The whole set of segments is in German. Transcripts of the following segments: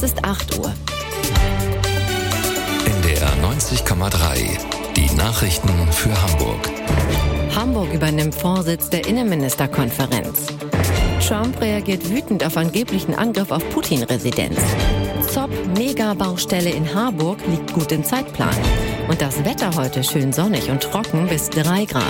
Es ist 8 Uhr. NDR 90,3. Die Nachrichten für Hamburg. Hamburg übernimmt Vorsitz der Innenministerkonferenz. Trump reagiert wütend auf angeblichen Angriff auf Putin-Residenz. Zopp-Megabaustelle in Harburg liegt gut im Zeitplan. Und das Wetter heute schön sonnig und trocken bis 3 Grad.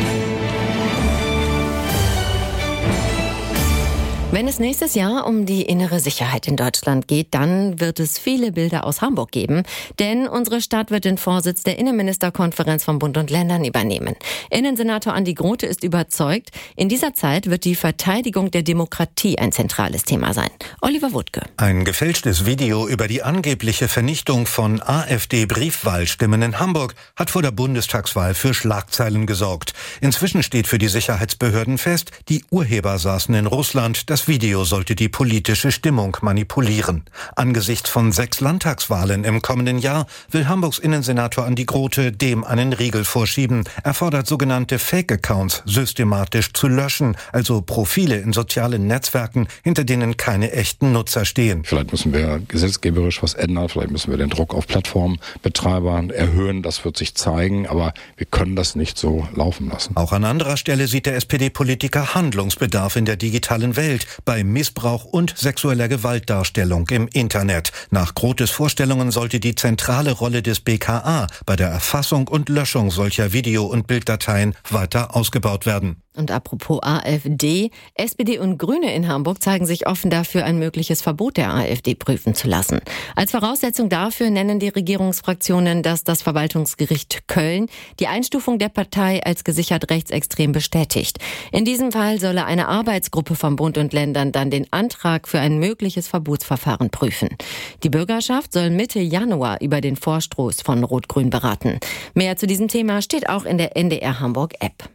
Wenn es nächstes Jahr um die innere Sicherheit in Deutschland geht, dann wird es viele Bilder aus Hamburg geben. Denn unsere Stadt wird den Vorsitz der Innenministerkonferenz von Bund und Ländern übernehmen. Innensenator Andi Grote ist überzeugt, in dieser Zeit wird die Verteidigung der Demokratie ein zentrales Thema sein. Oliver Wuttke. Ein gefälschtes Video über die angebliche Vernichtung von AfD-Briefwahlstimmen in Hamburg hat vor der Bundestagswahl für Schlagzeilen gesorgt. Inzwischen steht für die Sicherheitsbehörden fest, die Urheber saßen in Russland. Das Video sollte die politische Stimmung manipulieren. Angesichts von 6 Landtagswahlen im kommenden Jahr will Hamburgs Innensenator Andi Grote dem einen Riegel vorschieben. Er fordert sogenannte Fake-Accounts systematisch zu löschen, also Profile in sozialen Netzwerken, hinter denen keine echten Nutzer stehen. Vielleicht müssen wir gesetzgeberisch was ändern, vielleicht müssen wir den Druck auf Plattformbetreibern erhöhen, das wird sich zeigen, aber wir können das nicht so laufen lassen. Auch an anderer Stelle sieht der SPD-Politiker Handlungsbedarf in der digitalen Welt, bei Missbrauch und sexueller Gewaltdarstellung im Internet. Nach Grotes Vorstellungen sollte die zentrale Rolle des BKA bei der Erfassung und Löschung solcher Video- und Bilddateien weiter ausgebaut werden. Und apropos AfD, SPD und Grüne in Hamburg zeigen sich offen dafür, ein mögliches Verbot der AfD prüfen zu lassen. Als Voraussetzung dafür nennen die Regierungsfraktionen, dass das Verwaltungsgericht Köln die Einstufung der Partei als gesichert rechtsextrem bestätigt. In diesem Fall solle eine Arbeitsgruppe vom Bund und Ländern dann den Antrag für ein mögliches Verbotsverfahren prüfen. Die Bürgerschaft soll Mitte Januar über den Vorstoß von Rot-Grün beraten. Mehr zu diesem Thema steht auch in der NDR Hamburg App.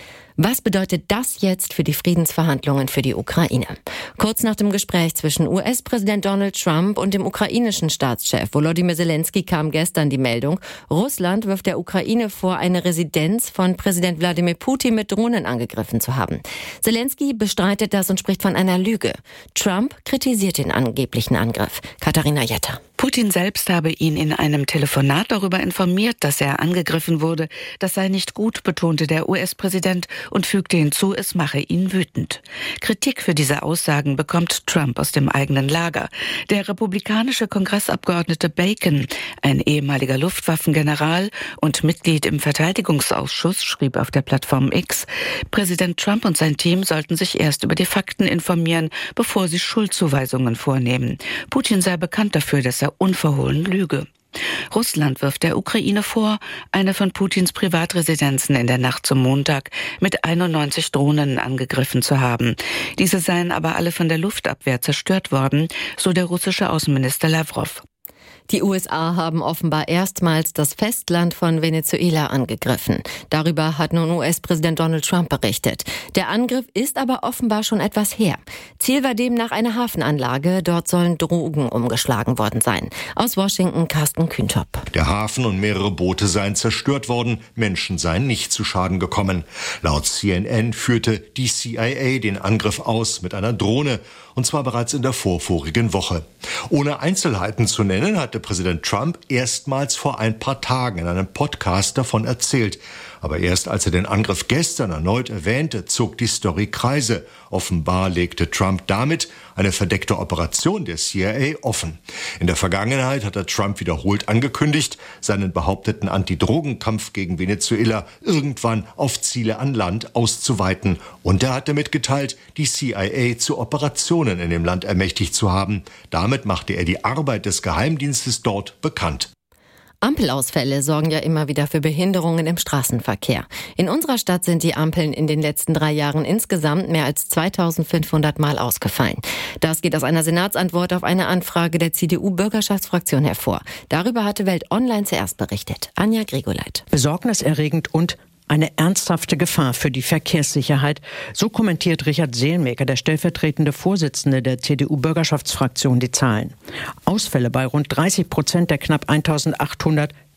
Was bedeutet das jetzt für die Friedensverhandlungen für die Ukraine? Kurz nach dem Gespräch zwischen US-Präsident Donald Trump und dem ukrainischen Staatschef Volodymyr Zelensky kam gestern die Meldung, Russland wirft der Ukraine vor, eine Residenz von Präsident Wladimir Putin mit Drohnen angegriffen zu haben. Zelensky bestreitet das und spricht von einer Lüge. Trump kritisiert den angeblichen Angriff. Katharina Jetter. Putin selbst habe ihn in einem Telefonat darüber informiert, dass er angegriffen wurde. Das sei nicht gut, betonte der US-Präsident und fügte hinzu, es mache ihn wütend. Kritik für diese Aussagen bekommt Trump aus dem eigenen Lager. Der republikanische Kongressabgeordnete Bacon, ein ehemaliger Luftwaffengeneral und Mitglied im Verteidigungsausschuss, schrieb auf der Plattform X, Präsident Trump und sein Team sollten sich erst über die Fakten informieren, bevor sie Schuldzuweisungen vornehmen. Putin sei bekannt dafür, dass er unverhohlen lüge. Russland wirft der Ukraine vor, eine von Putins Privatresidenzen in der Nacht zum Montag mit 91 Drohnen angegriffen zu haben. Diese seien aber alle von der Luftabwehr zerstört worden, so der russische Außenminister Lavrov. Die USA haben offenbar erstmals das Festland von Venezuela angegriffen. Darüber hat nun US-Präsident Donald Trump berichtet. Der Angriff ist aber offenbar schon etwas her. Ziel war demnach eine Hafenanlage. Dort sollen Drogen umgeschlagen worden sein. Aus Washington Carsten Kühntop. Der Hafen und mehrere Boote seien zerstört worden. Menschen seien nicht zu Schaden gekommen. Laut CNN führte die CIA den Angriff aus mit einer Drohne. Und zwar bereits in der vorvorigen Woche. Ohne Einzelheiten zu nennen, hatte Präsident Trump erstmals vor ein paar Tagen in einem Podcast davon erzählt. Aber erst als er den Angriff gestern erneut erwähnte, zog die Story Kreise. Offenbar legte Trump damit eine verdeckte Operation der CIA offen. In der Vergangenheit hatte Trump wiederholt angekündigt, seinen behaupteten Antidrogenkampf gegen Venezuela irgendwann auf Ziele an Land auszuweiten. Und er hatte mitgeteilt, die CIA zu Operationen in dem Land ermächtigt zu haben. Damit machte er die Arbeit des Geheimdienstes dort bekannt. Ampelausfälle sorgen ja immer wieder für Behinderungen im Straßenverkehr. In unserer Stadt sind die Ampeln in den letzten 3 Jahren insgesamt mehr als 2500 Mal ausgefallen. Das geht aus einer Senatsantwort auf eine Anfrage der CDU-Bürgerschaftsfraktion hervor. Darüber hatte Welt Online zuerst berichtet. Anja Grigoleit. Besorgniserregend und eine ernsthafte Gefahr für die Verkehrssicherheit. So kommentiert Richard Seelmaker, der stellvertretende Vorsitzende der CDU-Bürgerschaftsfraktion, die Zahlen. Ausfälle bei rund 30% der knapp 1800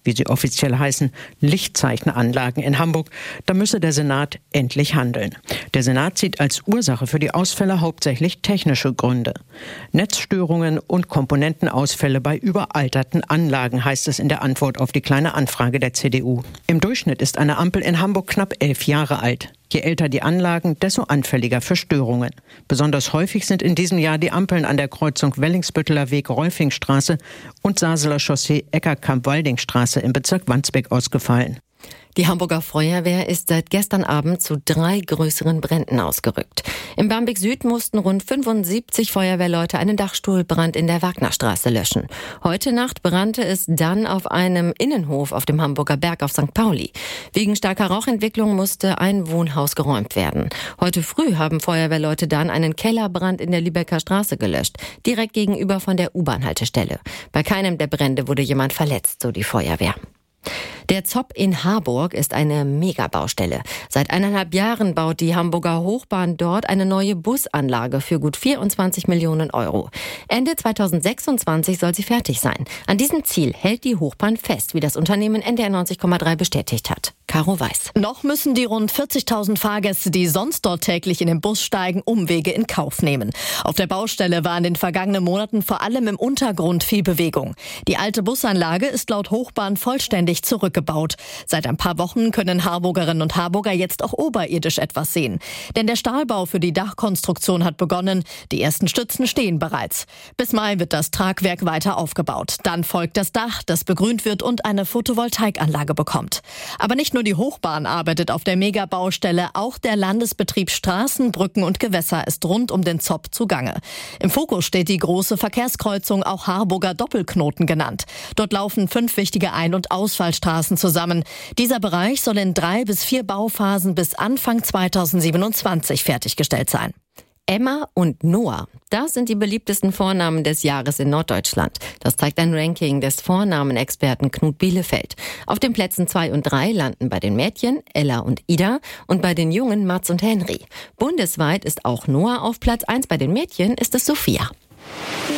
wie sie offiziell heißen, Lichtzeichenanlagen in Hamburg, da müsse der Senat endlich handeln. Der Senat sieht als Ursache für die Ausfälle hauptsächlich technische Gründe. Netzstörungen und Komponentenausfälle bei überalterten Anlagen, heißt es in der Antwort auf die Kleine Anfrage der CDU. Im Durchschnitt ist eine Ampel in Hamburg knapp 11 Jahre alt. Je älter die Anlagen, desto anfälliger für Störungen. Besonders häufig sind in diesem Jahr die Ampeln an der Kreuzung Wellingsbütteler Weg-Rolfingstraße und Saseler Chaussee Eckerkamp-Waldingstraße im Bezirk Wandsbek ausgefallen. Die Hamburger Feuerwehr ist seit gestern Abend zu 3 größeren Bränden ausgerückt. Im Barmbek Süd mussten rund 75 Feuerwehrleute einen Dachstuhlbrand in der Wagnerstraße löschen. Heute Nacht brannte es dann auf einem Innenhof auf dem Hamburger Berg auf St. Pauli. Wegen starker Rauchentwicklung musste ein Wohnhaus geräumt werden. Heute früh haben Feuerwehrleute dann einen Kellerbrand in der Lübecker Straße gelöscht, direkt gegenüber von der U-Bahn-Haltestelle. Bei keinem der Brände wurde jemand verletzt, so die Feuerwehr. Der Zopp in Harburg ist eine Megabaustelle. Seit 1,5 Jahren baut die Hamburger Hochbahn dort eine neue Busanlage für gut 24 Millionen Euro. Ende 2026 soll sie fertig sein. An diesem Ziel hält die Hochbahn fest, wie das Unternehmen NDR 90,3 bestätigt hat. Caro Weiß. Noch müssen die rund 40.000 Fahrgäste, die sonst dort täglich in den Bus steigen, Umwege in Kauf nehmen. Auf der Baustelle war in den vergangenen Monaten vor allem im Untergrund viel Bewegung. Die alte Busanlage ist laut Hochbahn vollständig zurückgebaut. Seit ein paar Wochen können Harburgerinnen und Harburger jetzt auch oberirdisch etwas sehen. Denn der Stahlbau für die Dachkonstruktion hat begonnen. Die ersten Stützen stehen bereits. Bis Mai wird das Tragwerk weiter aufgebaut. Dann folgt das Dach, das begrünt wird und eine Photovoltaikanlage bekommt. Aber nicht nur die Hochbahn arbeitet auf der Megabaustelle, auch der Landesbetrieb Straßen, Brücken und Gewässer ist rund um den Zopp zugange. Im Fokus steht die große Verkehrskreuzung, auch Harburger Doppelknoten genannt. Dort laufen 5 wichtige Ein- und Ausfallstraßen zusammen. Dieser Bereich soll in 3 bis 4 Bauphasen bis Anfang 2027 fertiggestellt sein. Emma und Noah, das sind die beliebtesten Vornamen des Jahres in Norddeutschland. Das zeigt ein Ranking des Vornamenexperten Knut Bielefeld. Auf den Plätzen 2 und 3 landen bei den Mädchen Ella und Ida und bei den Jungen Mats und Henry. Bundesweit ist auch Noah auf Platz 1, bei den Mädchen ist es Sophia.